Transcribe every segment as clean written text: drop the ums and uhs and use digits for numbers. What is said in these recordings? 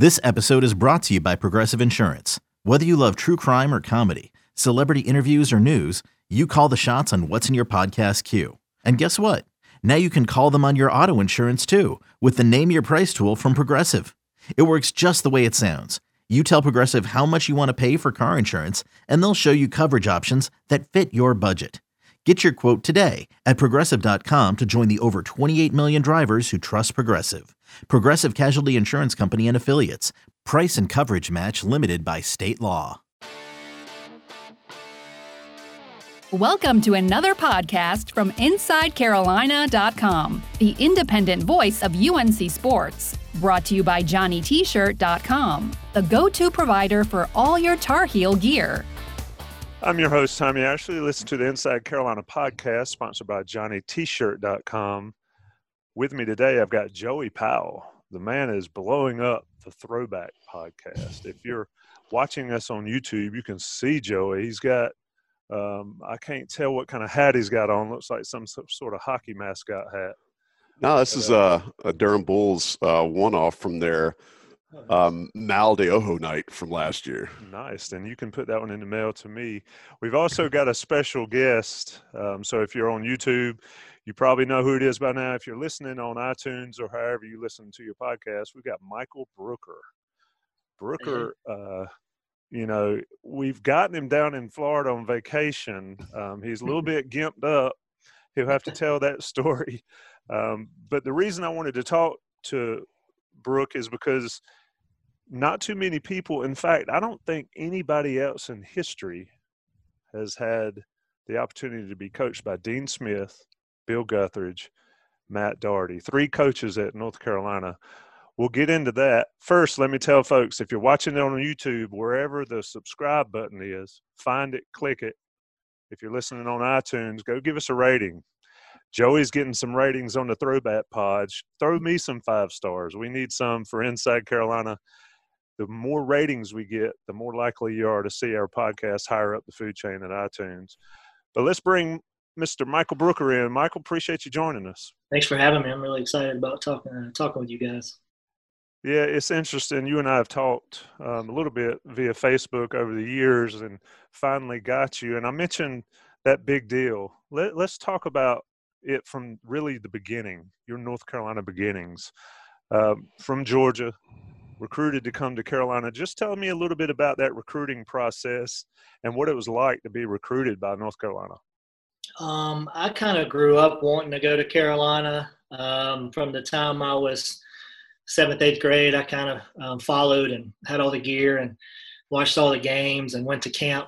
This episode is brought to you by Progressive Insurance. Whether you love true crime or comedy, celebrity interviews or news, you call the shots on what's in your podcast queue. And guess what? Now you can call them on your auto insurance too with the Name Your Price tool from Progressive. It works just the way it sounds. You tell Progressive how much you want to pay for car insurance, and they'll show you coverage options that fit your budget. Get your quote today at Progressive.com to join the over 28 million drivers who trust Progressive. Progressive Casualty Insurance Company and Affiliates. Price and coverage match limited by state law. Welcome to another podcast from InsideCarolina.com, the independent voice of UNC Sports. Brought to you by JohnnyT-shirt.com, the go-to provider for all your Tar Heel gear. I'm your host, Tommy Ashley. Listen to the Inside Carolina podcast, sponsored by JohnnyT-shirt.com. With me today, I've got Joey Powell. The man is blowing up the Throwback podcast. If you're watching us on YouTube, you can see Joey. He's got, I can't tell what kind of hat he's got on. Looks like some sort of hockey mascot hat. No, this is a Durham Bulls one-off from their Mal de Ojo night from last year. Nice. And you can put that one in the mail to me. We've also got a special guest. So if you're on YouTube, you probably know who it is by now. If you're listening on iTunes or however you listen to your podcast, we've got Michael Brooker. Brooker, we've gotten him down in Florida on vacation. He's a little bit gimped up. He'll have to tell that story. But the reason I wanted to talk to Brooke is because not too many people, in fact, I don't think anybody else in history has had the opportunity to be coached by Dean Smith, Bill Guthridge, Matt Doherty, three coaches at North Carolina. We'll get into that. First, let me tell folks, if you're watching it on YouTube, wherever the subscribe button is, find it, click it. If you're listening on iTunes, go give us a rating. Joey's getting some ratings on the Throwback Pods. Throw me some 5 stars. We need some for Inside Carolina. The more ratings we get, the more likely you are to see our podcast higher up the food chain at iTunes. But let's bring Mr. Michael Brooker in. Michael, appreciate you joining us. Thanks for having me. I'm really excited about talking with you guys. Yeah, it's interesting. You and I have talked a little bit via Facebook over the years and finally got you. And I mentioned that big deal. Let's talk about it from really the beginning, your North Carolina beginnings. From Georgia, recruited to come to Carolina. Just tell me a little bit about that recruiting process and what it was like to be recruited by North Carolina. I kind of grew up wanting to go to Carolina. From the time I was 7th, 8th grade, I kind of followed and had all the gear and watched all the games and went to camp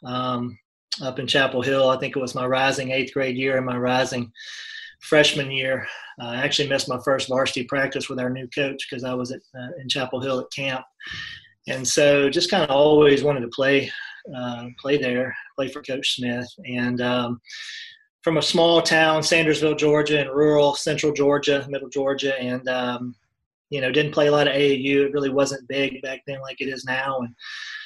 up in Chapel Hill. I think it was my rising 8th grade year and my rising freshman year. I actually missed my first varsity practice with our new coach because I was in Chapel Hill at camp. And so just kind of always wanted to play there, play for Coach Smith. And from a small town, Sandersville, Georgia, and rural central Georgia, middle Georgia, and didn't play a lot of AAU. It really wasn't big back then like it is now. And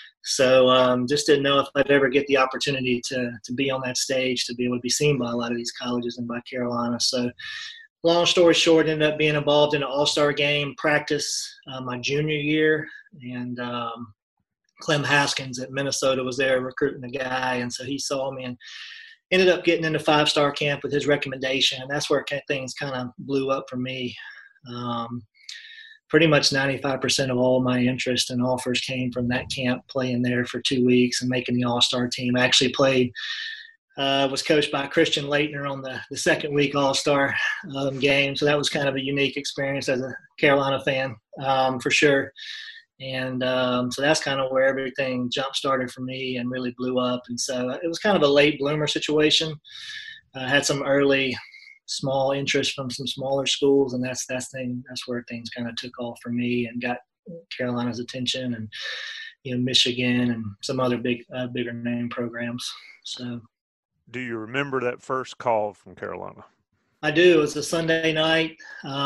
so just didn't know if I'd ever get the opportunity to be on that stage, to be able to be seen by a lot of these colleges and by Carolina. So long story short, ended up being involved in an all-star game practice my junior year. And Clem Haskins at Minnesota was there recruiting a guy. And so he saw me and ended up getting into 5-star camp with his recommendation. And that's where things kind of blew up for me. Pretty much 95% of all my interest and offers came from that camp, playing there for 2 weeks and making the all-star team. I actually was coached by Christian Leitner on the second week all-star game. So that was kind of a unique experience as a Carolina fan, for sure. And so that's kind of where everything jump-started for me and really blew up. And so it was kind of a late bloomer situation. I had some early small interest from some smaller schools, and that's where things kind of took off for me and got Carolina's attention, and Michigan and some other bigger name programs. So, do you remember that first call from Carolina? I do. It was a Sunday night.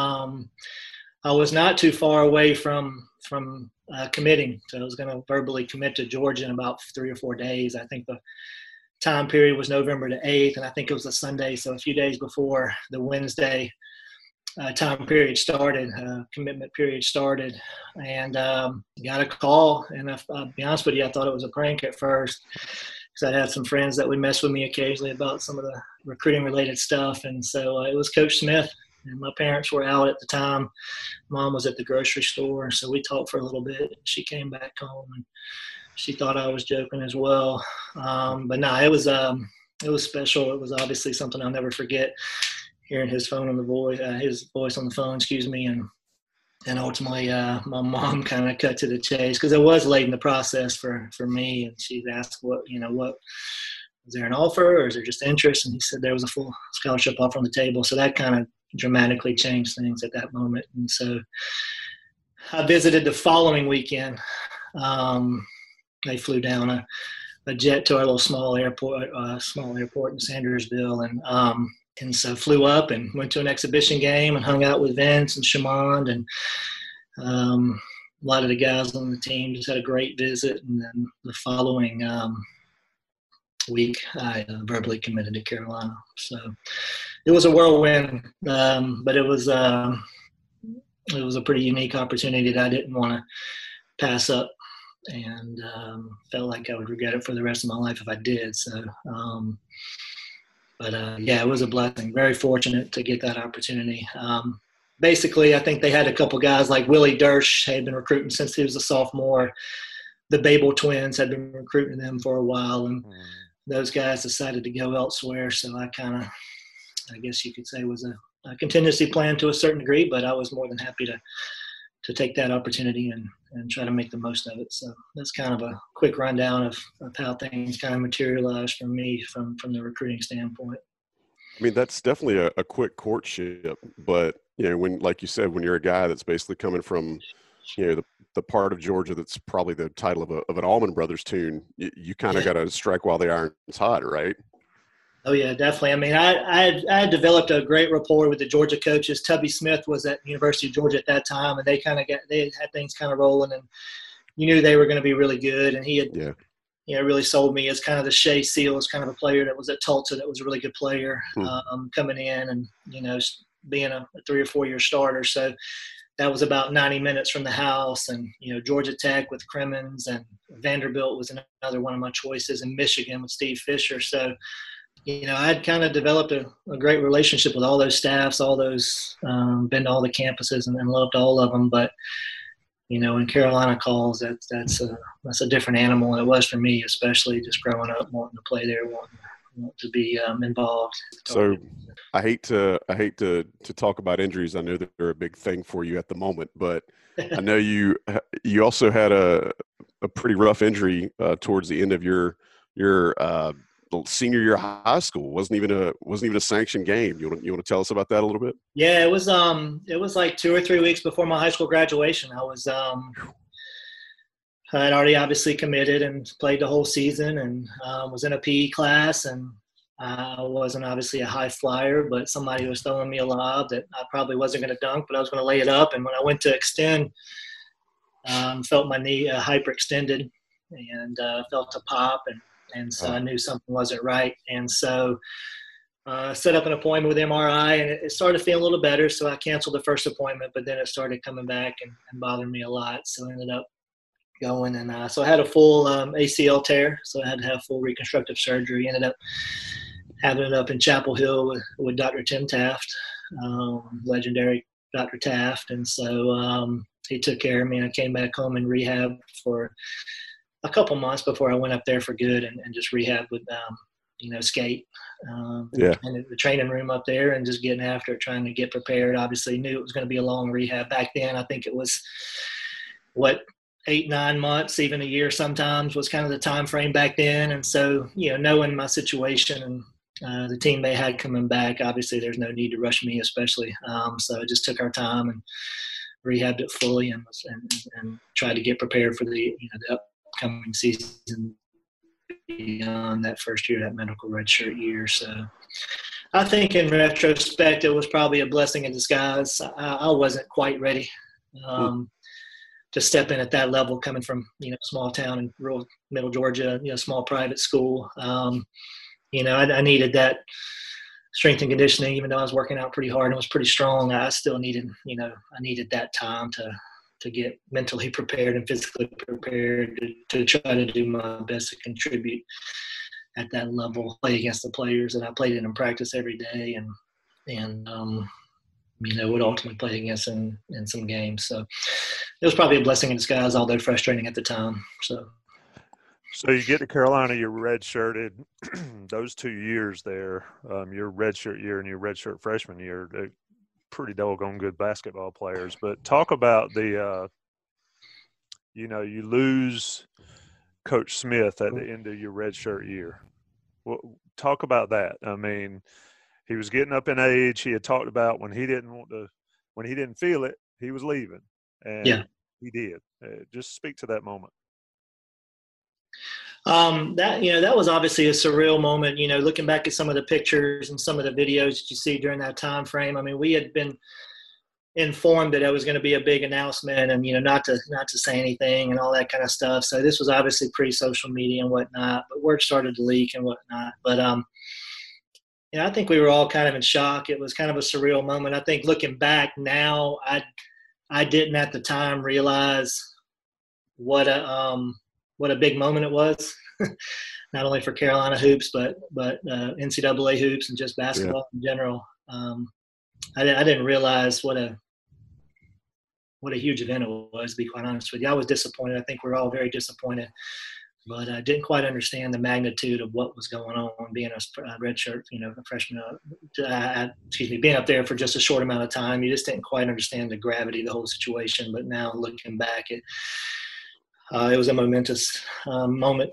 I was not too far away from committing, so I was going to verbally commit to Georgia in about 3 or 4 days. I think the time period was November the 8th, and I think it was a Sunday, so a few days before the Wednesday time period started, commitment period started, and got a call. And I'll be honest with you, I thought it was a prank at first, because I had some friends that would mess with me occasionally about some of the recruiting related stuff. And so it was Coach Smith, and my parents were out at the time. Mom was at the grocery store. So we talked for a little bit. She came back home and she thought I was joking as well. But no, it was special. It was obviously something I'll never forget, hearing his voice on the phone, and ultimately my mom kind of cut to the chase, because it was late in the process for me. And she asked, what was there an offer, or is there just interest? And he said there was a full scholarship offer on the table. So that kind of dramatically changed things at that moment. And so I visited the following weekend. They flew down a jet to our little small airport in Sandersville, and so flew up and went to an exhibition game and hung out with Vince and Shamond, and a lot of the guys on the team. Just had a great visit. And then the following week, I verbally committed to Carolina. So it was a whirlwind, but it was a pretty unique opportunity that I didn't want to pass up, and felt like I would regret it for the rest of my life if I did. So, yeah, it was a blessing. Very fortunate to get that opportunity. Basically, I think they had a couple guys like Willie Dersch had been recruiting since he was a sophomore. The Babel twins had been recruiting them for a while, and those guys decided to go elsewhere. So I guess you could say, was a contingency plan to a certain degree, but I was more than happy to take that opportunity and try to make the most of it. So that's kind of a quick rundown of how things kind of materialized for me from the recruiting standpoint. I mean, that's definitely a quick courtship, but when, like you said, when you're a guy that's basically coming from, the part of Georgia that's probably the title of an Allman Brothers tune, you kind of got to strike while the iron's hot, right? Oh yeah, definitely. I mean, I had developed a great rapport with the Georgia coaches. Tubby Smith was at University of Georgia at that time, and they had things kind of rolling, and you knew they were going to be really good. And he had, really sold me as kind of the Shea Seals kind of a player that was at Tulsa, that was a really good player coming in, and being a 3 or 4 year starter. So that was about 90 minutes from the house, and Georgia Tech with Crimmins, and Vanderbilt was another one of my choices, and Michigan with Steve Fisher. So I'd kind of developed a great relationship with all those staffs, all those, been to all the campuses and loved all of them. But, when Carolina calls, that's a different animal. And it was for me, especially just growing up, wanting to play there, wanting to be involved. So I hate to talk about injuries. I know that they're a big thing for you at the moment, but I know you also had a pretty rough injury towards the end of your senior year of high school. Wasn't even a sanctioned game. You want to tell us about that a little bit? Yeah, it was like 2 or 3 weeks before my high school graduation. I had already obviously committed and played the whole season, and was in a PE class, and I wasn't obviously a high flyer, but somebody was throwing me a lob that I probably wasn't going to dunk, but I was going to lay it up. And when I went to extend, felt my knee hyperextended, and felt a pop, and so I knew something wasn't right. And so set up an appointment with MRI, and it started feeling a little better. So I canceled the first appointment, but then it started coming back and bothering me a lot. So I ended up going. And so I had a full ACL tear. So I had to have full reconstructive surgery. Ended up having it up in Chapel Hill with Dr. Tim Taft, legendary Dr. Taft. And so he took care of me, and I came back home and rehab for a couple months before I went up there for good and just rehab with, skate, and the training room up there, and just getting after it, trying to get prepared. Obviously knew it was going to be a long rehab back then. I think it was 8-9 months, even a year sometimes was kind of the time frame back then. And so, knowing my situation and the team they had coming back, obviously there's no need to rush me, especially. So I just took our time and rehabbed it fully and tried to get prepared for the upcoming season beyond that first year, that medical redshirt year. So I think in retrospect, it was probably a blessing in disguise. I wasn't quite ready to step in at that level, coming from, small town in rural middle Georgia, small private school. I needed that strength and conditioning, even though I was working out pretty hard and was pretty strong, I still needed, I needed that time to get mentally prepared and physically prepared to try to do my best to contribute at that level, play against the players that I played in practice every day and would ultimately play against in some games. So it was probably a blessing in disguise, although frustrating at the time. So you get to Carolina, you're redshirted. Those 2 years there, your redshirt year and your redshirt freshman year, they're pretty doggone good basketball players. But talk about the, you lose Coach Smith at the end of your redshirt year. Well, talk about that. I mean, he was getting up in age. He had talked about when he didn't feel it, he was leaving, and he did. Just speak to that moment. That was obviously a surreal moment. Looking back at some of the pictures and some of the videos that you see during that time frame. I mean, we had been informed that it was going to be a big announcement, and not to say anything and all that kind of stuff. So this was obviously pre-social media and whatnot, but word started to leak and whatnot. But I think we were all kind of in shock. It was kind of a surreal moment. I think looking back now, I didn't at the time realize what a big moment it was, not only for Carolina hoops, but NCAA hoops and just basketball in general. I didn't realize what a huge event it was, to be quite honest with you. I was disappointed. I think we're all very disappointed, but I didn't quite understand the magnitude of what was going on being a redshirt, a freshman, being up there for just a short amount of time. You just didn't quite understand the gravity of the whole situation. But now looking back, it was a momentous moment.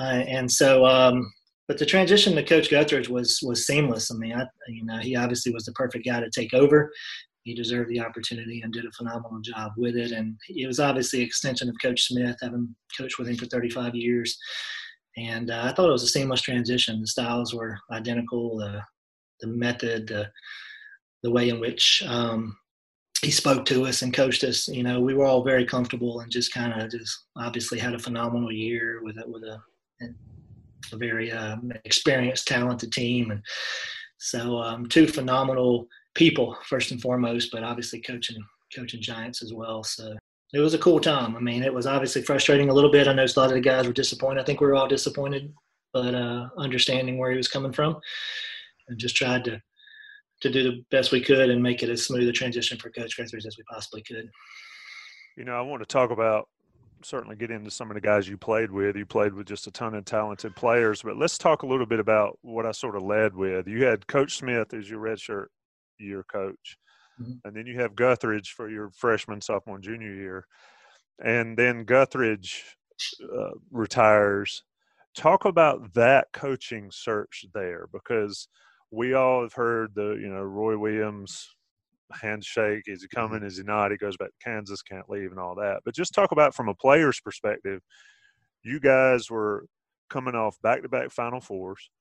But the transition to Coach Guthridge was seamless. I mean, he obviously was the perfect guy to take over. He deserved the opportunity and did a phenomenal job with it. And it was obviously an extension of Coach Smith, having coached with him for 35 years. And I thought it was a seamless transition. The styles were identical, the method, the way in which he spoke to us and coached us. We were all very comfortable and just kind of obviously had a phenomenal year with a very experienced, talented team. And so two phenomenal people, first and foremost, but obviously coaching Giants as well. So it was a cool time. I mean, it was obviously frustrating a little bit. I know a lot of the guys were disappointed. I think we were all disappointed, but understanding where he was coming from, and just tried to do the best we could and make it as smooth a transition for Coach Guthridge as we possibly could. I want to talk about, certainly get into some of the guys you played with. You played with just a ton of talented players, but let's talk a little bit about what I sort of led with. You had Coach Smith as your redshirt year coach, and then you have Guthridge for your freshman, sophomore, and junior year, and then Guthridge retires. Talk about that coaching search there, because we all have heard the Roy Williams handshake. Is he coming? Is he not? He goes back to Kansas, can't leave, and all that. But just talk about from a player's perspective. You guys were coming off back-to-back Final Fours.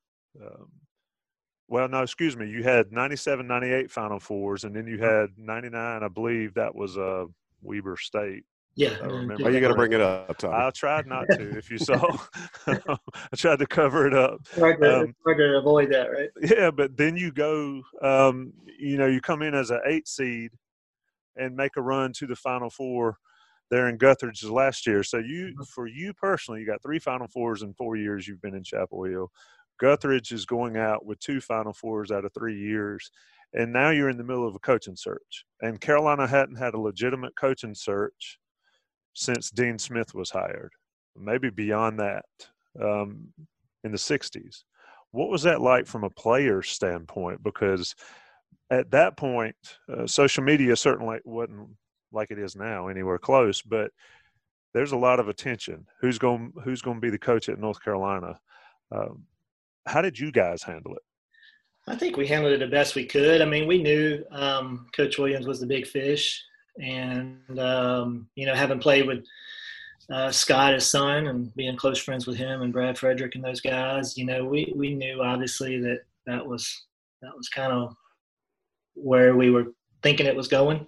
You had 97, 98 Final Fours, and then you had 99, I believe that was Weber State. Yeah. I remember. Well, you got to bring it up, Tommy. I tried not to, if you saw. I tried to cover it up. Hard to avoid that, right? Yeah, but then you go, you come in as an 8 seed and make a run to the Final Four there in Guthridge's last year. So for you personally, you got 3 Final Fours in 4 years you've been in Chapel Hill. Guthridge is going out with 2 Final Fours out of 3 years. And now you're in the middle of a coaching search. And Carolina hadn't had a legitimate coaching search since Dean Smith was hired, maybe beyond that, in the 60s. What was that like from a player's standpoint? Because at that point, social media certainly wasn't like it is now anywhere close, but there's a lot of attention. Who's going to be the coach at North Carolina? How did you guys handle it? I think we handled it the best we could. I mean, we knew Coach Williams was the big fish. And, having played with Scott, his son, and being close friends with him and Brad Frederick and those guys, we knew obviously that was kind of where we were thinking it was going.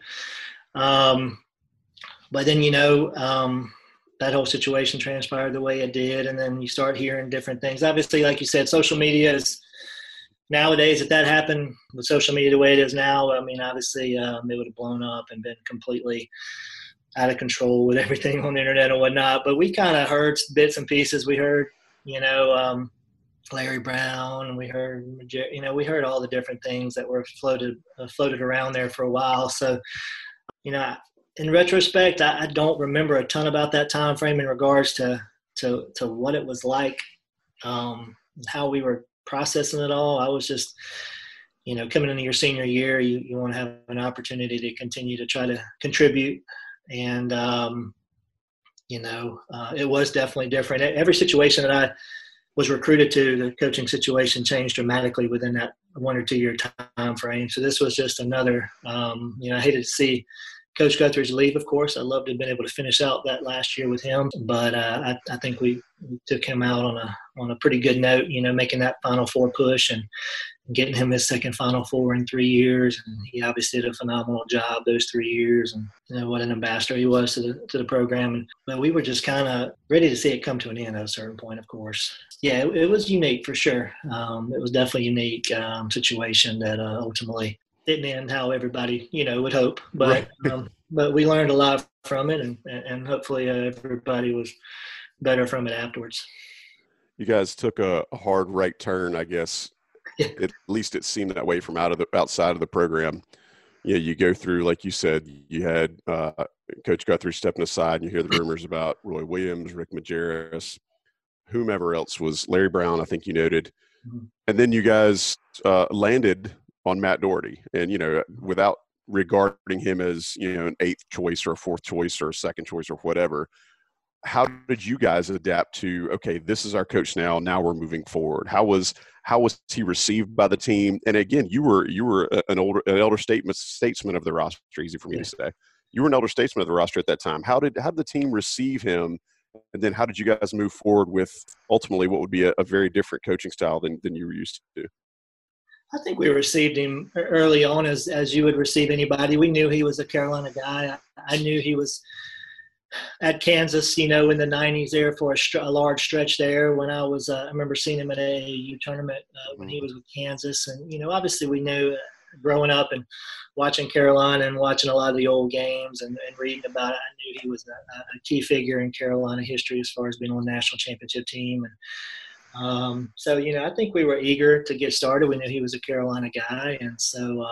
But then, that whole situation transpired the way it did. And then you start hearing different things. Obviously, like you said, social media is, nowadays, if that happened with social media the way it is now, I mean, obviously it would have blown up and been completely out of control with everything on the internet and whatnot. But we kind of heard bits and pieces. We heard, Larry Brown, and we heard all the different things that were floated around there for a while. So, in retrospect, I don't remember a ton about that time frame in regards to what it was like, how we were processing it all. I was just, coming into your senior year, you want to have an opportunity to continue to try to contribute. And, it was definitely different. Every situation that I was recruited to, the coaching situation changed dramatically within that 1 or 2 year time frame. So this was just another, I hated to see Coach Guthridge leave, of course. I'd love to have been able to finish out that last year with him, but I think we took him out on a pretty good note, making that Final Four push and getting him his second Final Four in 3 years. And he obviously did a phenomenal job those 3 years, and what an ambassador he was to the program. But we were just kind of ready to see it come to an end at a certain point, of course. Yeah, it was unique for sure. It was definitely a unique situation that ultimately didn't end how everybody, would hope. But right. But we learned a lot from it, and hopefully everybody was better from it afterwards. You guys took a hard right turn, I guess. Yeah. At least it seemed that way from outside of the program. Yeah, you go through, like you said, you had Coach Guthrie stepping aside, and you hear the rumors about Roy Williams, Rick Majerus, whomever else was, Larry Brown, I think you noted. Mm-hmm. And then you guys landed on Matt Doherty, and without regarding him as an 8th choice or a 4th choice or a 2nd choice or whatever, how did you guys adapt to, okay, this is our coach now we're moving forward? How was he received by the team? And again, you were an elder statesman of the roster. Easy for me to say. You were an elder statesman of the roster at that time. How did the team receive him? And then how did you guys move forward with ultimately what would be a very different coaching style than you were used to? I think we received him early on as you would receive anybody. We knew he was a Carolina guy. I knew he was at Kansas, in the 90s there for a large stretch there when I was I remember seeing him at an AAU tournament when he was with Kansas. And, obviously we knew growing up and watching Carolina and watching a lot of the old games and reading about it, I knew he was a key figure in Carolina history as far as being on the national championship team. And so, I think we were eager to get started. We knew he was a Carolina guy. And so,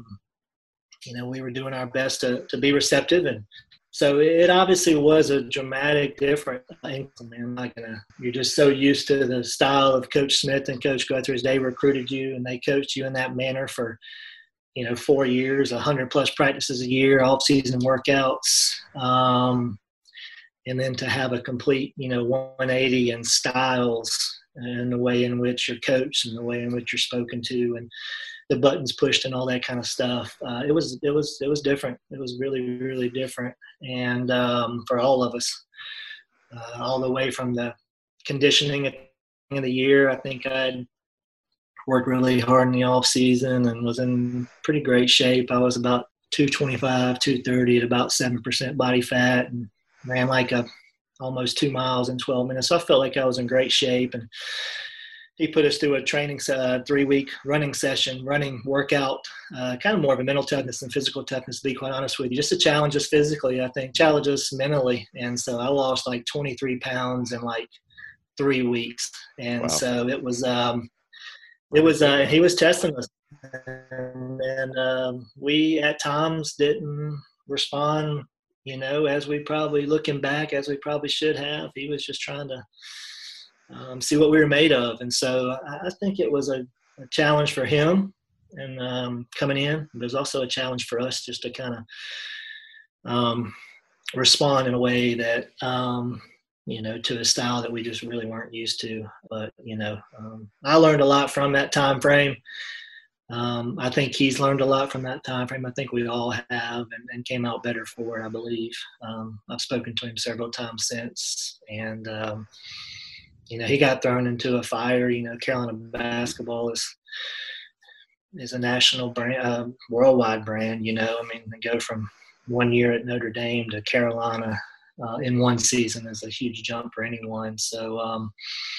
we were doing our best to be receptive. And so it obviously was a dramatic difference. You're just so used to the style of Coach Smith and Coach Guthridge. They recruited you and they coached you in that manner for, 4 years, 100+ practices a year, off-season workouts. And then to have a complete, 180 in styles and the way in which you're coached and the way in which you're spoken to and the buttons pushed and all that kind of stuff. It was different. It was really, really different. And for all of us, all the way from the conditioning at the end of the year, I think I'd worked really hard in the off season and was in pretty great shape. I was about 225, 230 at about 7% body fat and ran like almost 2 miles in 12 minutes. So I felt like I was in great shape. And he put us through a training 3-week running workout, kind of more of a mental toughness than physical toughness, to be quite honest with you. Just to challenge us physically, I think, challenge us mentally. And so I lost like 23 pounds in like 3 weeks. And wow. So it was he was testing us. And we at times didn't respond, as we probably looking back, as we probably should have. He was just trying to see what we were made of. And so I think it was a challenge for him and coming in. There's also a challenge for us just to kind of respond in a way that, to a style that we just really weren't used to. But, I learned a lot from that time frame. I think he's learned a lot from that time frame. I think we all have and came out better for it, I believe. I've spoken to him several times since. And, he got thrown into a fire. Carolina basketball is a national brand, worldwide brand. To go from 1 year at Notre Dame to Carolina in one season is a huge jump for anyone. So,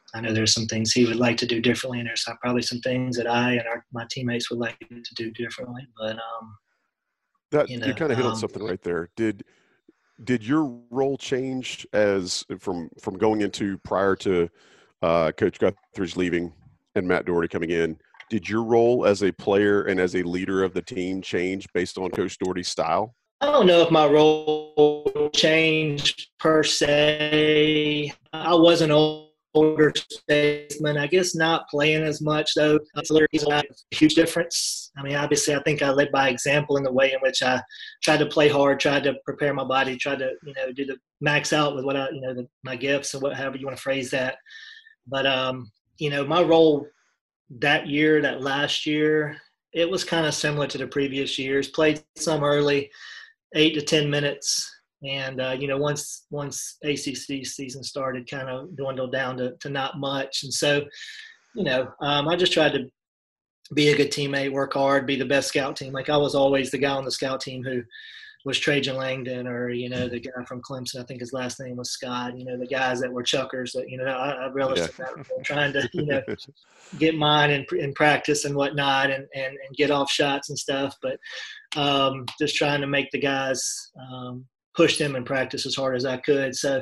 I know there's some things he would like to do differently, and there's probably some things that I and my teammates would like to do differently. But you kind of hit on something right there. Did your role change as from going into prior to Coach Guthrie's leaving and Matt Doherty coming in? Did your role as a player and as a leader of the team change based on Coach Doherty's style? I don't know if my role changed per se. I was an older statesman. I guess not playing as much, though. It's a huge difference. I mean, obviously, I think I led by example in the way in which I tried to play hard, tried to prepare my body, tried to, do the max out with what my gifts and however you want to phrase that. But, my role that last year, it was kind of similar to the previous years. Played some early, 8 to 10 minutes. And, once ACC season started, kind of dwindled down to not much. And so, I just tried to be a good teammate, work hard, be the best scout team. Like, I was always the guy on the scout team who was Trajan Langdon or, the guy from Clemson. I think his last name was Scott. The guys that were chuckers that, I realized that trying to, get mine in practice and whatnot and get off shots and stuff. But just trying to make the guys push them in practice as hard as I could. So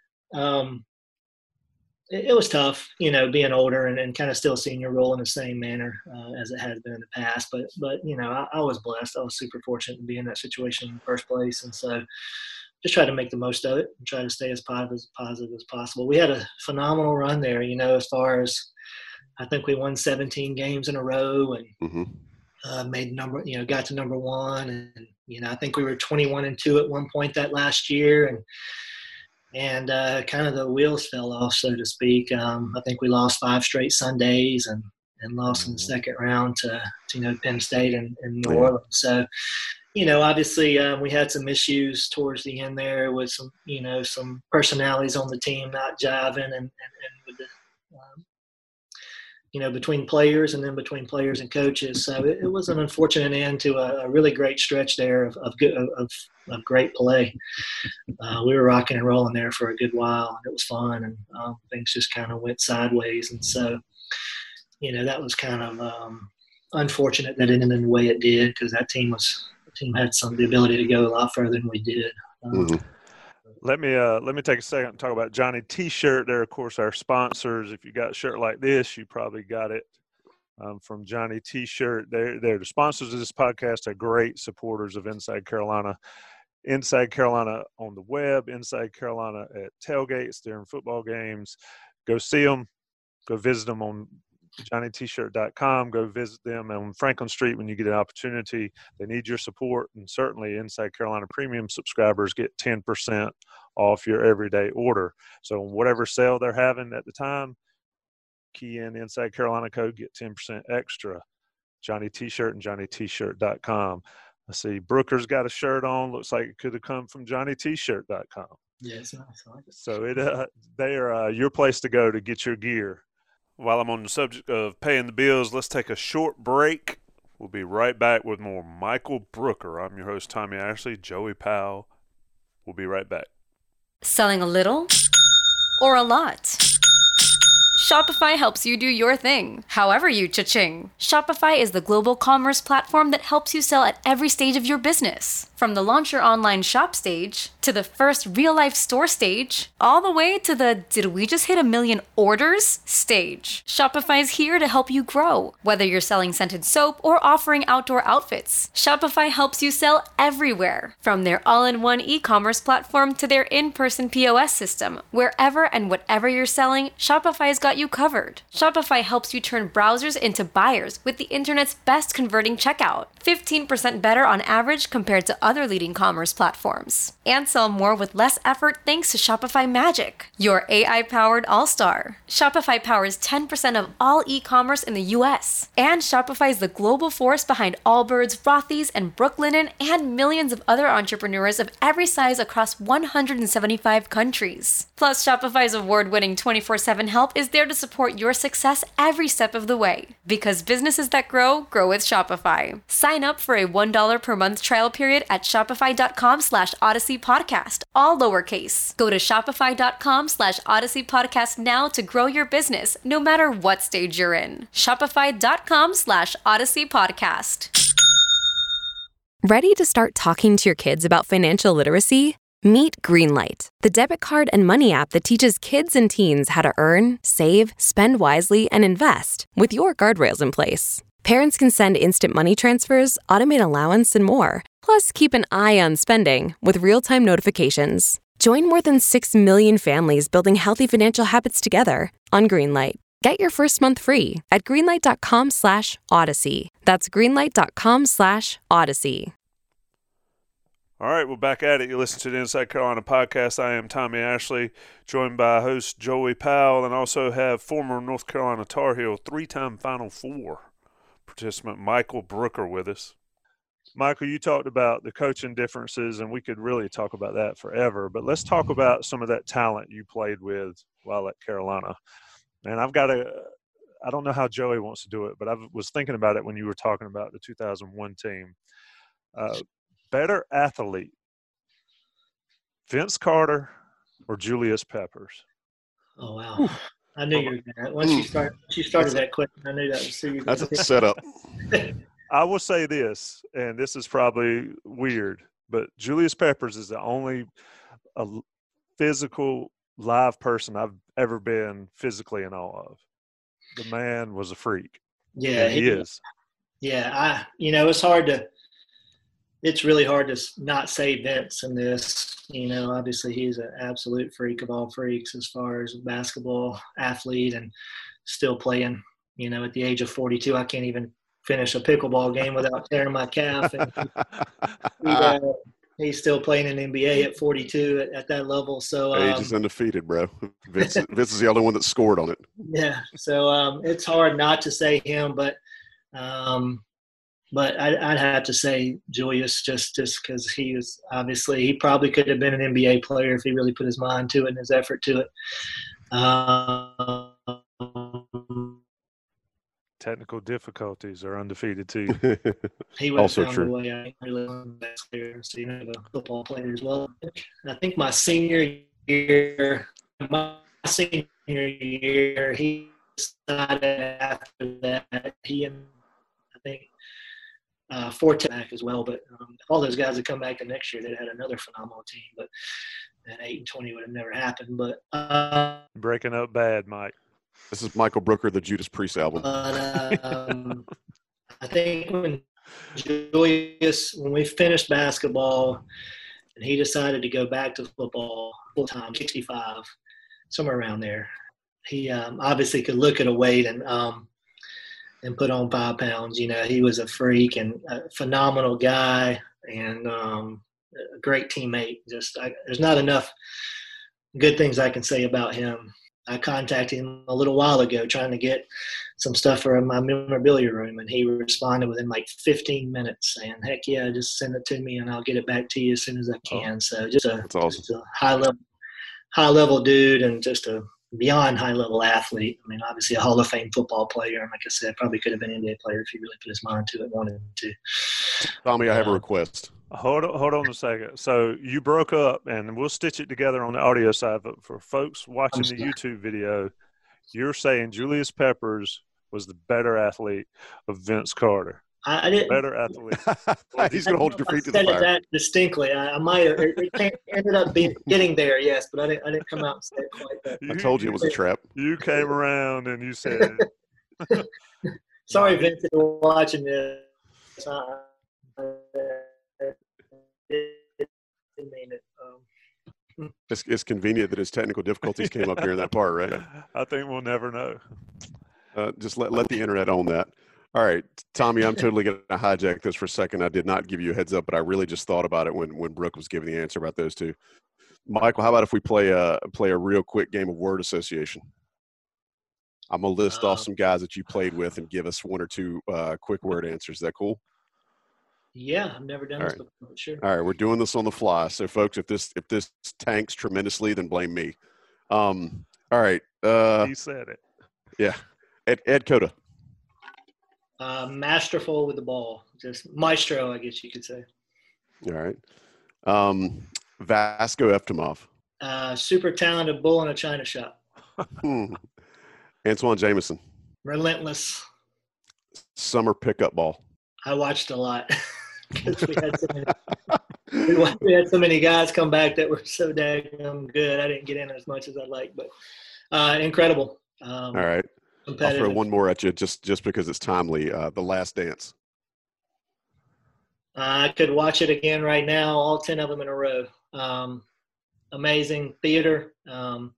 it was tough, being older and kind of still seeing your role in the same manner as it has been in the past. But I was blessed. I was super fortunate to be in that situation in the first place. And so just try to make the most of it and try to stay as positive as possible. We had a phenomenal run there, as far as I think we won 17 games in a row and made got to number one. And, I think we were 21-2 at one point that last year. And kind of the wheels fell off, so to speak. I think we lost 5 straight Sundays and lost in the second round to Penn State and New Orleans. So, obviously we had some issues towards the end there with some personalities on the team not jiving and with the between players and then between players and coaches. So it was an unfortunate end to a really great stretch there of great play. We were rocking and rolling there for a good while, and it was fun, and things just kind of went sideways. And so, that was kind of unfortunate that it ended the way it did, because that team had the ability to go a lot further than we did. Let me take a second and talk about Johnny T-shirt. They're, of course, our sponsors. If you got a shirt like this, you probably got it from Johnny T-shirt. They're the sponsors of this podcast. They're great supporters of Inside Carolina. Inside Carolina on the web, Inside Carolina at tailgates during football games. Go see them. Go visit them on JohnnyT-shirt.com. Go visit them on Franklin Street when you get an opportunity. They need your support, and certainly Inside Carolina Premium subscribers get 10% off your everyday order. So whatever sale they're having at the time, key in the Inside Carolina code, get 10% extra. Johnny T-shirt and JohnnyT-shirt.com. I see Brooker's got a shirt on. Looks like it could have come from JohnnyT-shirt.com. Yeah, it's nice. I like it. So they are your place to go to get your gear. While I'm on the subject of paying the bills, let's take a short break. We'll be right back with more Michael Brooker. I'm your host, Tommy Ashley. Joey Powell. We'll be right back. Selling a little or a lot? Shopify helps you do your thing, however you cha-ching. Shopify is the global commerce platform that helps you sell at every stage of your business. From the launch your online shop stage, to the first real-life store stage, all the way to the did we just hit 1 million orders stage. Shopify's here to help you grow. Whether you're selling scented soap or offering outdoor outfits, Shopify helps you sell everywhere. From their all-in-one e-commerce platform to their in-person POS system, wherever and whatever you're selling, Shopify's got you covered. Shopify helps you turn browsers into buyers with the internet's best converting checkout. 15% better on average compared to other leading commerce platforms. And sell more with less effort thanks to Shopify Magic, your AI-powered all-star. Shopify powers 10% of all e-commerce in the US. And Shopify is the global force behind Allbirds, Rothy's, and Brooklinen, and millions of other entrepreneurs of every size across 175 countries. Plus, Shopify's award-winning 24/7 help is there to support your success every step of the way. Because businesses that grow, grow with Shopify. Sign up for a $1 per month trial period at shopify.com/Odyssey Podcast, all lowercase. Go to shopify.com/Odyssey Podcast now to grow your business, no matter what stage you're in. Shopify.com/Odyssey Podcast. Ready to start talking to your kids about financial literacy? Meet Greenlight, the debit card and money app that teaches kids and teens how to earn, save, spend wisely, and invest with your guardrails in place. Parents can send instant money transfers, automate allowance, and more. Plus, keep an eye on spending with real-time notifications. Join more than 6 million families building healthy financial habits together on Greenlight. Get your first month free at greenlight.com/Odyssey. That's greenlight.com/Odyssey. All right, we're back at it. You listen to the Inside Carolina podcast. I am Tommy Ashley, joined by host Joey Powell, and also have former North Carolina Tar Heel, 3-time Final Four participant Michael Brooker with us. Michael, you talked about the coaching differences, and we could really talk about that forever. But let's talk about some of that talent you played with while at Carolina. And I don't know how Joey wants to do it, but I was thinking about it when you were talking about the 2001 team. Better athlete, Vince Carter or Julius Peppers? Oh, wow. I knew you were going to. Once you started that question, I knew that was who you were going to. That's a setup. I will say this, and this is probably weird, but Julius Peppers is the only physical live person I've ever been physically in awe of. The man was a freak. Yeah, and he is. Yeah, it's really hard to not say Vince in this. Obviously he's an absolute freak of all freaks as far as a basketball athlete and still playing. At the age of 42, I can't even finish a pickleball game without tearing my calf. And he's still playing in the NBA at 42 at that level. So age is undefeated, bro. Vince is the other one that scored on it. Yeah. So it's hard not to say him, but I'd have to say Julius just because he probably could have been an NBA player if he really put his mind to it and his effort to it. Technical difficulties are undefeated too. He would have Also found true. a way. I really learned that player, so a football player as well. I think my senior year, he decided after that he and I think Forte back as well. But all those guys that come back the next year, they'd had another phenomenal team. But that 8-20 would have never happened. But Breaking up bad, Mike. This is Michael Brooker, the Judas Priest album. I think when we finished basketball and he decided to go back to football full time, 65, somewhere around there, he obviously could look at a weight and put on 5 pounds. He was a freak and a phenomenal guy and a great teammate. There's not enough good things I can say about him. I contacted him a little while ago trying to get some stuff for my memorabilia room, and he responded within like 15 minutes saying, heck yeah, just send it to me and I'll get it back to you as soon as I can. So That's awesome. just a high level dude and just a beyond high level athlete. I mean, obviously a Hall of Fame football player. And like I said, probably could have been an NBA player if he really put his mind to it, wanted to. Tommy, I have a request. Hold on a second. So you broke up, and we'll stitch it together on the audio side. But for folks watching the YouTube video, you're saying Julius Peppers was the better athlete of Vince Carter. I didn't. Better athlete. He's going to hold your feet to the I said it fire. that distinctly. I might have. It ended up getting there, yes, but I didn't come out and say it quite that. I told you it was a trap. You came around and you said, Sorry, Vince, if you're watching this. Didn't mean it. It's convenient that his technical difficulties came up during that part, right? I think we'll never know. Just let the internet own that. All right, Tommy, I'm totally going to hijack this for a second. I did not give you a heads up, but I really just thought about it when Brooke was giving the answer about those two. Michael, how about if we play a real quick game of word association? I'm going to list off some guys that you played with and give us one or two quick word answers. Is that cool? Yeah, I've never done this before. Sure. All right, we're doing this on the fly. So, folks, if this tanks tremendously, then blame me. All right. He said it. Yeah. Ed Cota. Masterful with the ball, just maestro, I guess you could say. All right. Vasco Eftimov. Super talented bull in a china shop. Antoine Jameson. Relentless. Summer pickup ball. I watched a lot because we had so many guys come back that were so daggum good. I didn't get in as much as I'd like, but incredible. All right. I'll throw one more at you just because it's timely. The Last Dance. I could watch it again right now, all 10 of them in a row. Amazing theater. I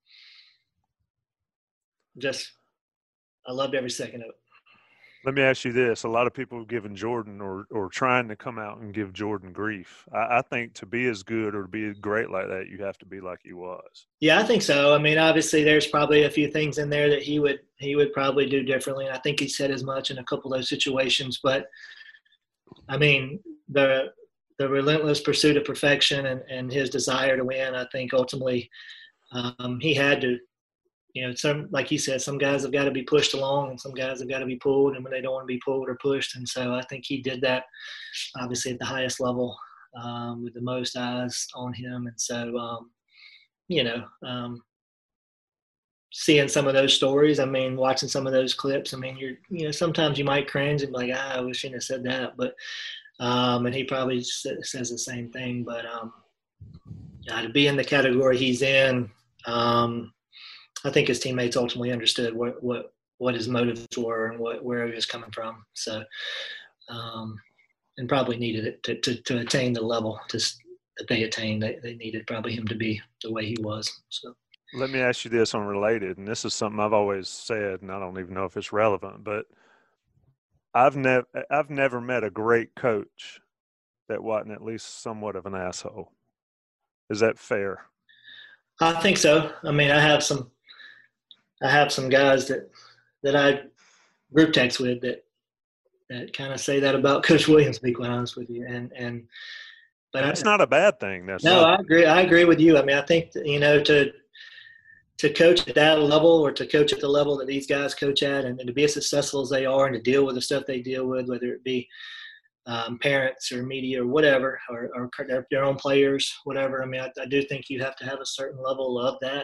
loved every second of it. Let me ask you this. A lot of people have given Jordan or trying to come out and give Jordan grief. I think to be as good or to be great like that, you have to be like he was. Yeah, I think so. I mean, obviously there's probably a few things in there that he would probably do differently. And I think he said as much in a couple of those situations. But, I mean, the relentless pursuit of perfection and his desire to win, I think ultimately he had to, like he said, some guys have got to be pushed along and some guys have got to be pulled, and when they don't want to be pulled or pushed. And so I think he did that obviously at the highest level with the most eyes on him. And so, seeing some of those stories, I mean, watching some of those clips, I mean, sometimes you might cringe and be like, I wish he had said that. But, and he probably says the same thing, but to be in the category he's in, I think his teammates ultimately understood what his motives were and where he was coming from. So, and probably needed it to attain the level that they attained. They needed probably him to be the way he was. So, let me ask you this on related, and this is something I've always said, and I don't even know if it's relevant, but I've never met a great coach that wasn't at least somewhat of an asshole. Is that fair? I think so. I mean, I have some guys that I group text with that kind of say that about Coach Williams, to be quite honest with you. But it's not a bad thing. I agree. I agree with you. I mean, I think that, to coach at that level or to coach at the level that these guys coach at and to be as successful as they are and to deal with the stuff they deal with, whether it be parents or media or whatever, or their own players, whatever. I mean, I do think you have to have a certain level of that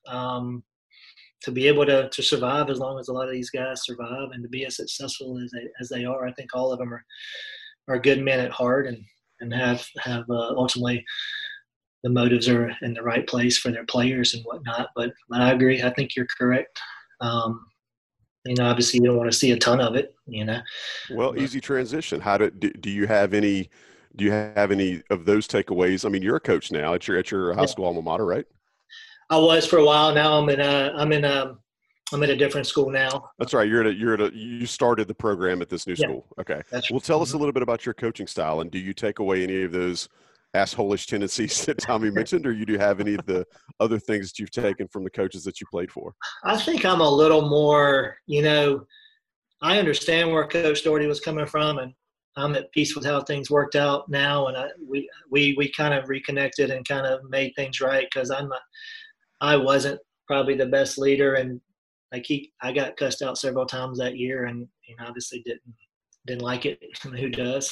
to be able to survive as long as a lot of these guys survive and to be as successful as they are. I think all of them are good men at heart and have ultimately the motives are in the right place for their players and whatnot. But I agree. I think you're correct. Obviously you don't want to see a ton of it, Well, easy transition. How do you have any of those takeaways? I mean, you're a coach now at your high school alma mater, right? I was for a while. Now I'm at a different school now. That's right. You started the program at this new school. Okay. Well, tell us a little bit about your coaching style, and do you take away any of those asshole-ish tendencies that Tommy mentioned, or you do have any of the other things that you've taken from the coaches that you played for? I think I'm a little more, I understand where Coach Doherty was coming from, and I'm at peace with how things worked out now. And we kind of reconnected and kind of made things right, because I wasn't probably the best leader, and I got cussed out several times that year, and obviously didn't like it. Who does?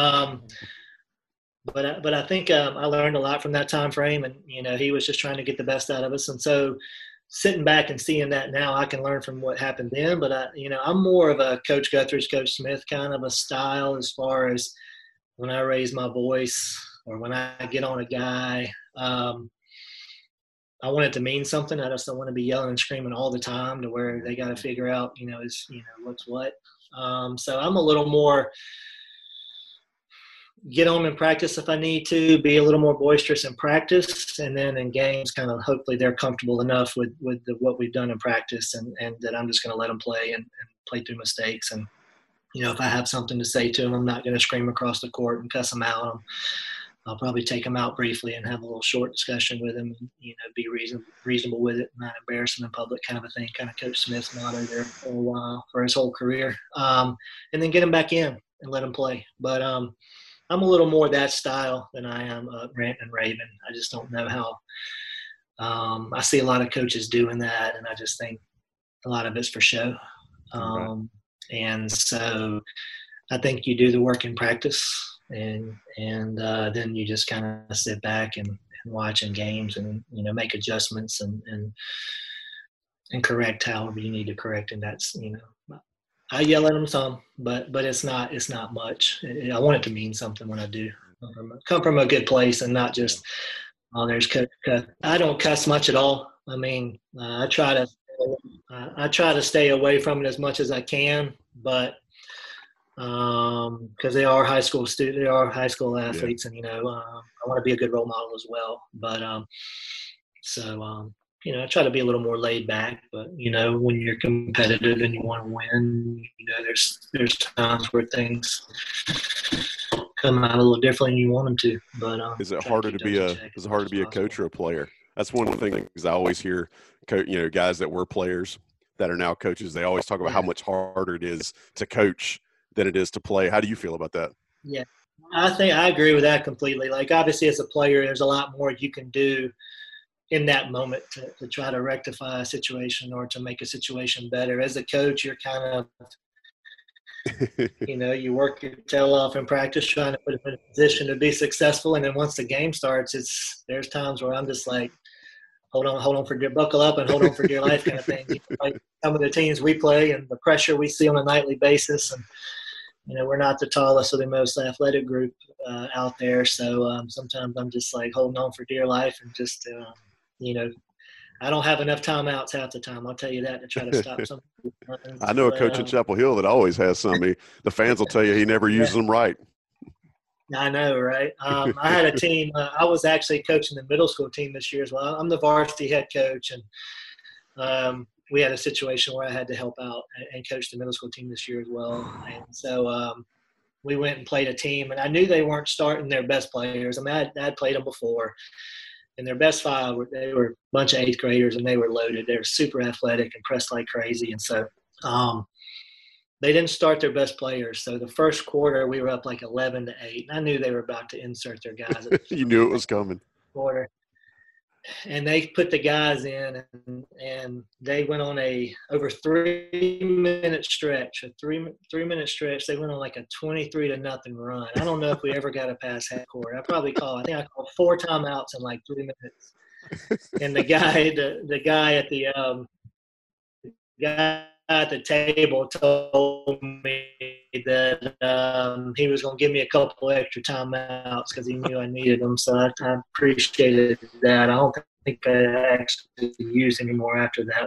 But I think I learned a lot from that time frame, and he was just trying to get the best out of us. And so, sitting back and seeing that now, I can learn from what happened then. But I'm more of a Coach Guthridge, Coach Smith kind of a style as far as when I raise my voice or when I get on a guy. I want it to mean something. I just don't want to be yelling and screaming all the time to where they got to figure out, what's what. So I'm a little more get on in practice if I need to, be a little more boisterous in practice, and then in games kind of hopefully they're comfortable enough with what we've done in practice and that I'm just going to let them play and play through mistakes. And, if I have something to say to them, I'm not going to scream across the court and cuss them out. I'll probably take them out briefly and have a little short discussion with them and, be reasonable with it, not embarrass them in public kind of a thing, kind of Coach Smith's motto there for a while, for his whole career. And then get them back in and let them play. But I'm a little more that style than I am rant and raving. I just don't know how I see a lot of coaches doing that, and I just think a lot of it's for show. Right. And so I think you do the work in practice, and then you just kind of sit back and watch in games, and make adjustments and correct however you need to correct. And that's I yell at them some, but it's not much. I want it to mean something when I do come from a good place, and not just there's cuss. I don't cuss much at all. I mean, I try to stay away from it as much as I can, but because they are high school athletes, and I want to be a good role model as well. But I try to be a little more laid back. But when you're competitive and you want to win, there's times where things come out a little differently than you want them to. But is it harder to be a coach or a player? That's one of the things I always hear. Guys that were players that are now coaches, they always talk about how much harder it is to coach than it is to play. How do you feel about that? Yeah, I think I agree with that completely. Like, obviously as a player, there's a lot more you can do in that moment to try to rectify a situation or to make a situation better. As a coach, you're kind of, you work your tail off in practice trying to put them in a position to be successful. And then once the game starts, there's times where I'm just like, hold on for dear, buckle up and hold on for dear life kind of thing. Like some of the teams we play and the pressure we see on a nightly basis, and we're not the tallest or the most athletic group out there. So sometimes I'm just like holding on for dear life and just, I don't have enough timeouts half the time. I'll tell you that, to try to stop some. I know a coach at Chapel Hill that always has some. The fans will tell you he never uses them right. I know, right? I had a team. I was actually coaching the middle school team this year as well. I'm the varsity head coach, and we had a situation where I had to help out and coach the middle school team this year as well. And so we went and played a team, and I knew they weren't starting their best players. I mean, I'd played them before, and their best five they were a bunch of eighth graders, and they were loaded. They were super athletic and pressed like crazy, and so they didn't start their best players. So the first quarter, we were up like 11-8, and I knew they were about to insert their guys. You knew it was coming. Quarter. And they put the guys in, and they went on over 3-minute stretch, a three-minute stretch. They went on like a 23-0 run. I don't know if we ever got a pass half court. I think I called 4 timeouts in like 3 minutes. And the guy at the table told me that he was going to give me a couple extra timeouts because he knew I needed them. So I appreciated that. I don't think I actually used any more after that,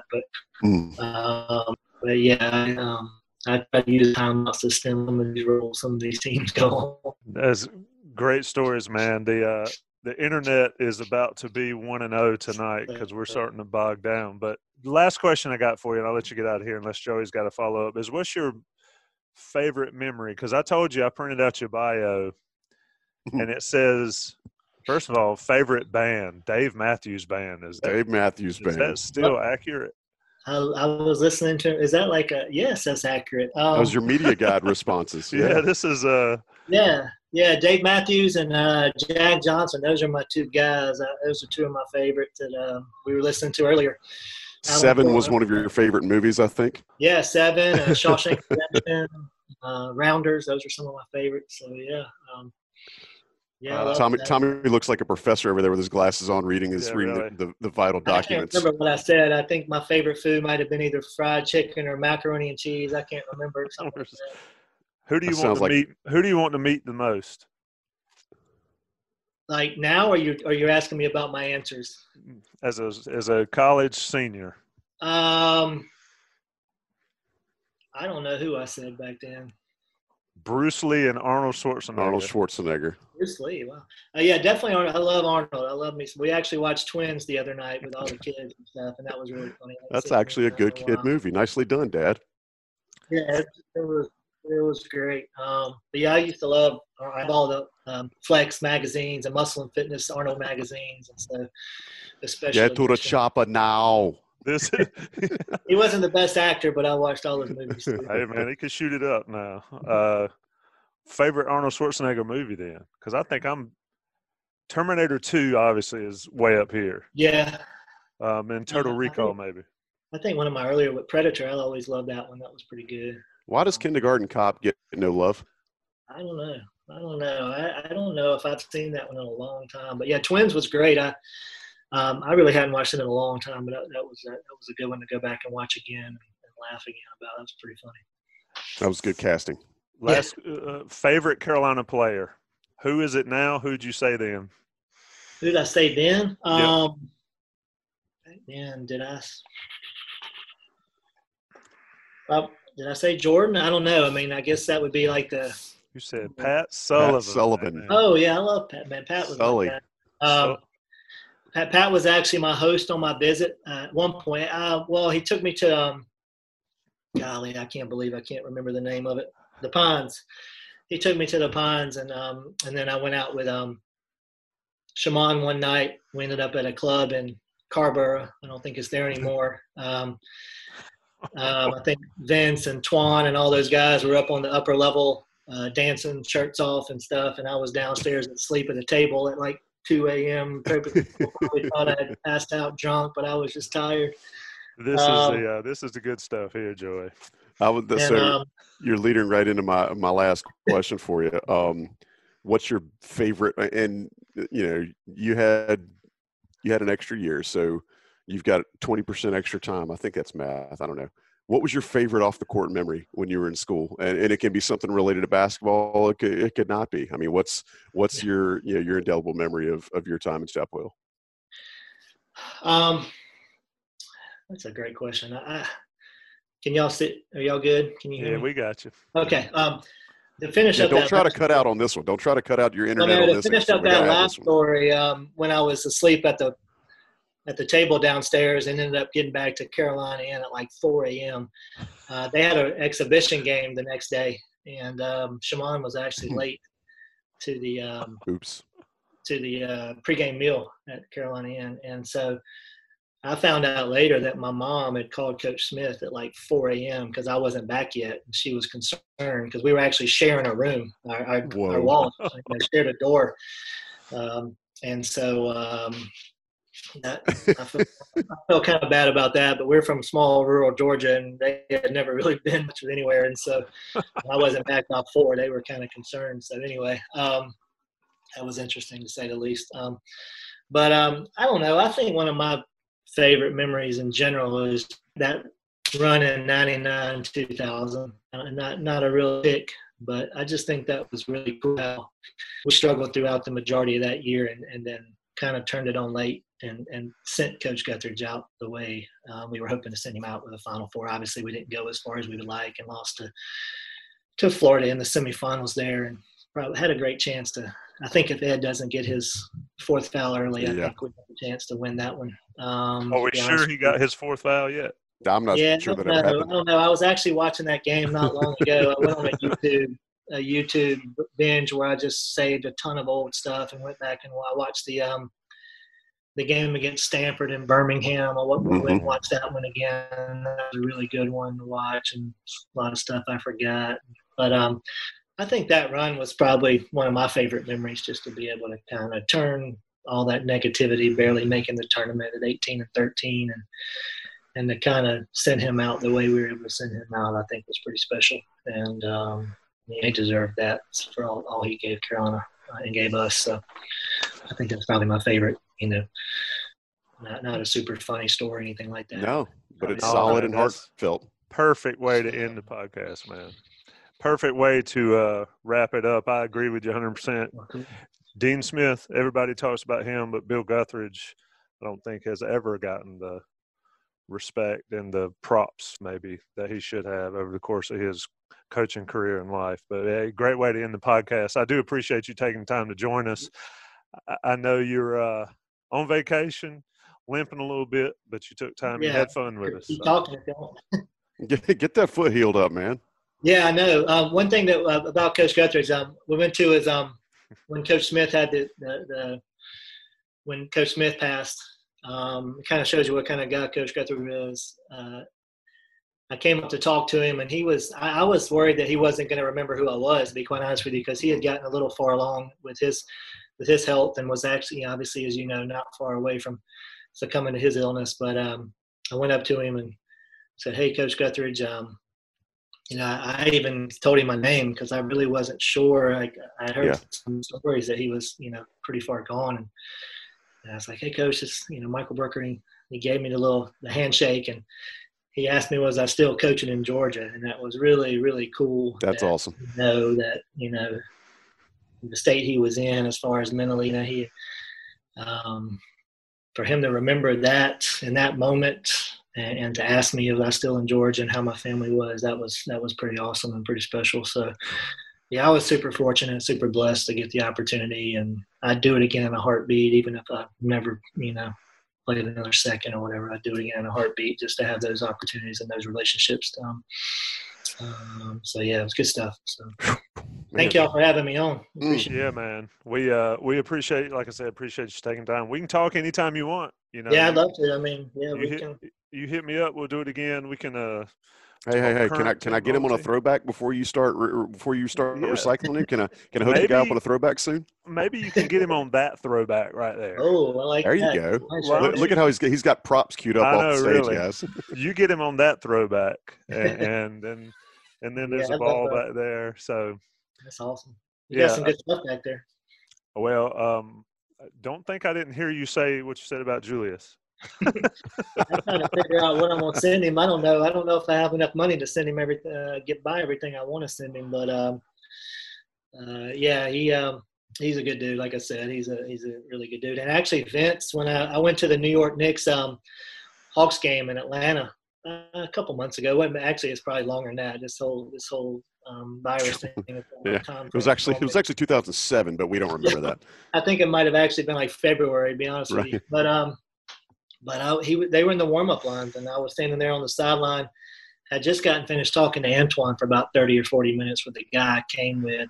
but yeah, I try to use timeouts to stem some of these teams go on. That's great stories, man. The internet is about to be 1-0 tonight because we're starting to bog down. But the last question I got for you, and I'll let you get out of here unless Joey's got a follow-up, is what's your favorite memory? Because I told you I printed out your bio, and it says, first of all, favorite band, Dave Matthews Band. Dave Matthews Band. Is that still accurate? I was listening to – is that like – yes, that's accurate. That was your media guide responses. Yeah, this is Yeah, Dave Matthews and Jag Johnson. Those are my 2 guys. Those are 2 of my favorites that we were listening to earlier. Seven was one of your favorite movies, I think. Yeah, Seven, Shawshank Redemption, Rounders. Those are some of my favorites. So Tommy looks like a professor over there with his glasses on, reading the vital documents. I can't remember what I said. I think my favorite food might have been either fried chicken or macaroni and cheese. I can't remember. Something like that. Who do you want to meet the most? Like now, or you're asking me about my answers? As a college senior. I don't know who I said back then. Bruce Lee and Arnold Schwarzenegger. Bruce Lee, wow. Yeah, definitely Arnold. I love Arnold. I love me. We actually watched Twins the other night with all the kids and stuff, and that was really funny. That's actually a good kid movie. Nicely done, Dad. Yeah, it was great. But yeah, I used to love – I have all the Flex magazines and Muscle and Fitness Arnold magazines and stuff. Especially Get to the chopper now. He wasn't the best actor, but I watched all his movies too. Hey, man, he could shoot it up now. Favorite Arnold Schwarzenegger movie then? Because I think Terminator 2 obviously is way up here. Yeah. And Total Recall maybe. I think one of my earlier with Predator, I always loved that one. That was pretty good. Why does Kindergarten Cop get no love? I don't know. I don't know if I've seen that one in a long time. But yeah, Twins was great. I really hadn't watched it in a long time, but that was a good one to go back and watch again and laugh again about. That was pretty funny. That was good casting. Last favorite Carolina player. Who is it now? Who'd you say then? Who did I say then? Yep. Man, did I say Jordan? I don't know. I mean, I guess that would be like the. You said Pat Sullivan. Pat Sullivan. Oh yeah, I love Pat. Man, Pat was Sully. like that. Pat was actually my host on my visit at one point. Well, he took me to golly, I can't believe I can't remember the name of it. The Pines. He took me to the Pines, and then I went out with Shaman one night. We ended up at a club in Carborough. I don't think it's there anymore. I think Vince and Twan and all those guys were up on the upper level dancing, shirts off and stuff, and I was downstairs asleep at a table at like 2 a.m. Probably thought I had passed out drunk, but I was just tired. This is the good stuff here, Joey. You're leading right into my last question for you. What's your favorite? And you had an extra year, so you've got 20% extra time. I think that's math. I don't know. What was your favorite off the court memory when you were in school? And it can be something related to basketball. It could not be. I mean, what's your indelible memory of your time in Chapel Hill? That's a great question. Can y'all sit? Are y'all good? Can you hear me? Yeah, we got you. Okay. To finish up, don't try to cut out on this one. Don't try to cut out your internet on this. To finish up that last story, when I was asleep at the table downstairs and ended up getting back to Carolina Inn at like 4 a.m. They had an exhibition game the next day, and Shaman was actually late to the pregame meal at Carolina Inn, and so I found out later that my mom had called Coach Smith at like 4 a.m. because I wasn't back yet, and she was concerned because we were actually sharing a room, our wall, shared a door, and so. I felt kind of bad about that, but we're from small rural Georgia, and they had never really been much of anywhere, and so I wasn't back by 4. They were kind of concerned. So anyway, that was interesting to say the least. But I don't know. I think one of my favorite memories in general is that run in 99, 2000. Not a real pick, but I just think that was really cool. We struggled throughout the majority of that year, and then kind of turned it on late and sent Coach Guthridge out the way we were hoping to send him out with a Final Four. Obviously, we didn't go as far as we would like and lost to Florida in the semifinals there, and probably had a great chance to. I think if Ed doesn't get his 4th foul early, I think we have a chance to win that one. Are we sure he got his 4th foul yet? I'm not sure that ever happened. I don't know. I was actually watching that game not long ago. I went on a YouTube binge where I just saved a ton of old stuff and went back and I watched the game against Stanford in Birmingham. I went and watched that one again. That was a really good one to watch, and a lot of stuff I forgot. But I think that run was probably one of my favorite memories, just to be able to kind of turn all that negativity, barely making the tournament at 18 and 13, and to kind of send him out the way we were able to send him out, I think was pretty special. And he deserved that for all he gave Carolina and gave us. So I think that's probably my favorite. Not a super funny story or anything like that. No, but it's solid and heartfelt. Perfect way to end the podcast, man. Perfect way to wrap it up. I agree with you 100%. Dean Smith, everybody talks about him, but Bill Guthridge, I don't think has ever gotten the respect and the props maybe that he should have over the course of his coaching career and life. But a great way to end the podcast. I do appreciate you taking the time to join us. I know you're on vacation, limping a little bit, but you took time and had fun with us. Talking Get that foot healed up, man. Yeah, I know. One thing that about Coach Guthridge, we went to is when Coach Smith had when Coach Smith passed. It kind of shows you what kind of guy Coach Guthridge was. I came up to talk to him, and I was worried that he wasn't going to remember who I was, to be quite honest with you, because he had gotten a little far along with his health and was actually, obviously, as you know, not far away from succumbing to his illness. But I went up to him and said, "Hey, Coach Guthridge, I even told him my name because I really wasn't sure. I heard some stories that he was, pretty far gone. And I was like, "Hey, Coach, it's, Michael Brooker." He gave me the handshake, and he asked me, was I still coaching in Georgia? And that was really, really cool. That's awesome. Know that, the state he was in as far as mentally, he for him to remember that in that moment and to ask me if I was still in Georgia and how my family was, that was pretty awesome and pretty special. So, yeah, I was super fortunate, super blessed to get the opportunity, and I'd do it again in a heartbeat, even if I never, played another second or whatever. I'd do it again in a heartbeat just to have those opportunities and those relationships. So yeah, it was good stuff. So thank y'all for having me on. Yeah, man. We appreciate, like I said, appreciate you taking time. We can talk anytime you want. Yeah, I'd love to. I mean, yeah, you hit me up. We'll do it again. We can. Hey! Can I get him on a throwback before you start recycling him? Can I hook the guy up on a throwback soon? Maybe you can get him on that throwback right there. Oh, I like that. There you go. Nice. Look at how he's got props queued up off the stage, really. Guys. You get him on that throwback, and then there's a ball back there. So that's awesome. You got some good stuff back there. Well, don't think I didn't hear you say what you said about Julius. I'm trying to figure out what I'm gonna send him. I don't know if I have enough money to send him get by everything I want to send him. But he's a good dude. Like I said, he's a really good dude. And actually, Vince, when I went to the New York Knicks Hawks game in Atlanta a couple months ago, actually it's probably longer than that. This whole virus thing. Yeah, it was actually 2007, but we don't remember that. I think it might have actually been like February, to be honest with you. But they were in the warm-up lines, and I was standing there on the sideline. Had just gotten finished talking to Antoine for about 30 or 40 minutes with the guy I came with.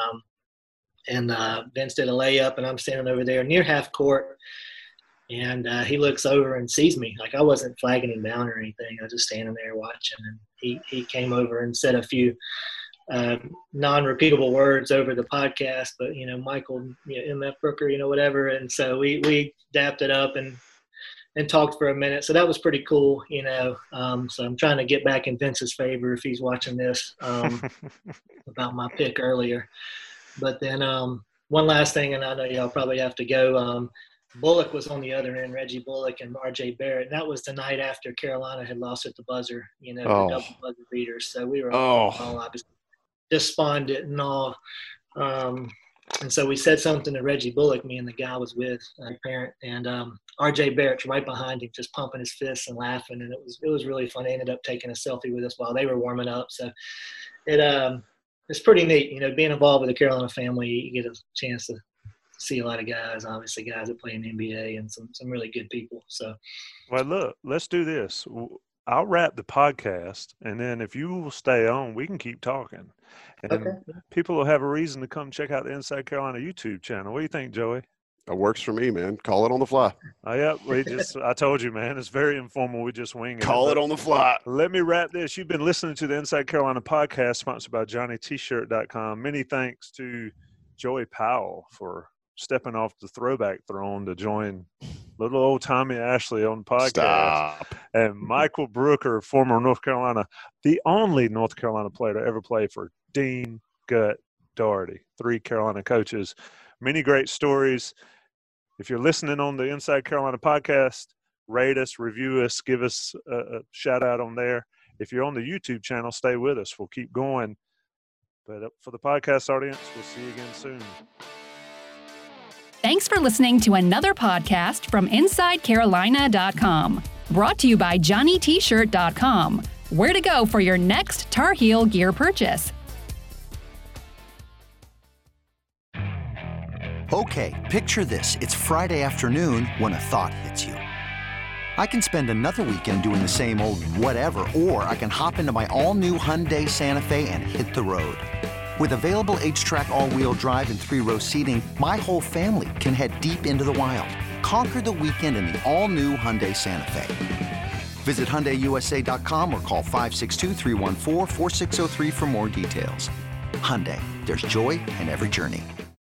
And Vince did a layup, and I'm standing over there near half court. And he looks over and sees me. Like I wasn't flagging him down or anything. I was just standing there watching. And he came over and said a few non-repeatable words over the podcast. But, Michael, MF Brooker, whatever. And so we dapped it up and talked for a minute. So that was pretty cool, so I'm trying to get back in Vince's favor if he's watching this about my pick earlier. But then one last thing, and I know y'all probably have to go, Bullock was on the other end, Reggie Bullock and R.J. Barrett. And that was the night after Carolina had lost at the buzzer, the double buzzer beaters. So we were all obviously despondent and all. And so we said something to Reggie Bullock, me and the guy I was with, parent, and R.J. Barrett's right behind him, just pumping his fists and laughing, and it was really fun. They ended up taking a selfie with us while they were warming up. So it's pretty neat, being involved with the Carolina family. You get a chance to see a lot of guys, obviously guys that play in the NBA, and some really good people. So, well, look, let's do this. I'll wrap the podcast, and then if you will stay on, we can keep talking. And people will have a reason to come check out the Inside Carolina YouTube channel. What do you think, Joey? That works for me, man. Call it on the fly. Oh, yeah. I told you, man. It's very informal. We just wing it. Call it on the fly. Let me wrap this. You've been listening to the Inside Carolina podcast, sponsored by JohnnyT-shirt.com. Many thanks to Joey Powell for stepping off the throwback throne to join little old Tommy Ashley on the podcast. Stop. And Michael Brooker, former North Carolina, the only North Carolina player to ever play for Dean, Gut, Doherty, 3 Carolina coaches. Many great stories. If you're listening on the Inside Carolina podcast, rate us, review us, give us a shout out on there. If you're on the YouTube channel, stay with us. We'll keep going. But for the podcast audience, we'll see you again soon. Thanks for listening to another podcast from InsideCarolina.com. Brought to you by JohnnyT-shirt.com. Where to go for your next Tar Heel gear purchase. Okay, picture this. It's Friday afternoon when a thought hits you. I can spend another weekend doing the same old whatever, or I can hop into my all-new Hyundai Santa Fe and hit the road. With available H-Track all-wheel drive and 3-row seating, my whole family can head deep into the wild. Conquer the weekend in the all-new Hyundai Santa Fe. Visit HyundaiUSA.com or call 562-314-4603 for more details. Hyundai, there's joy in every journey.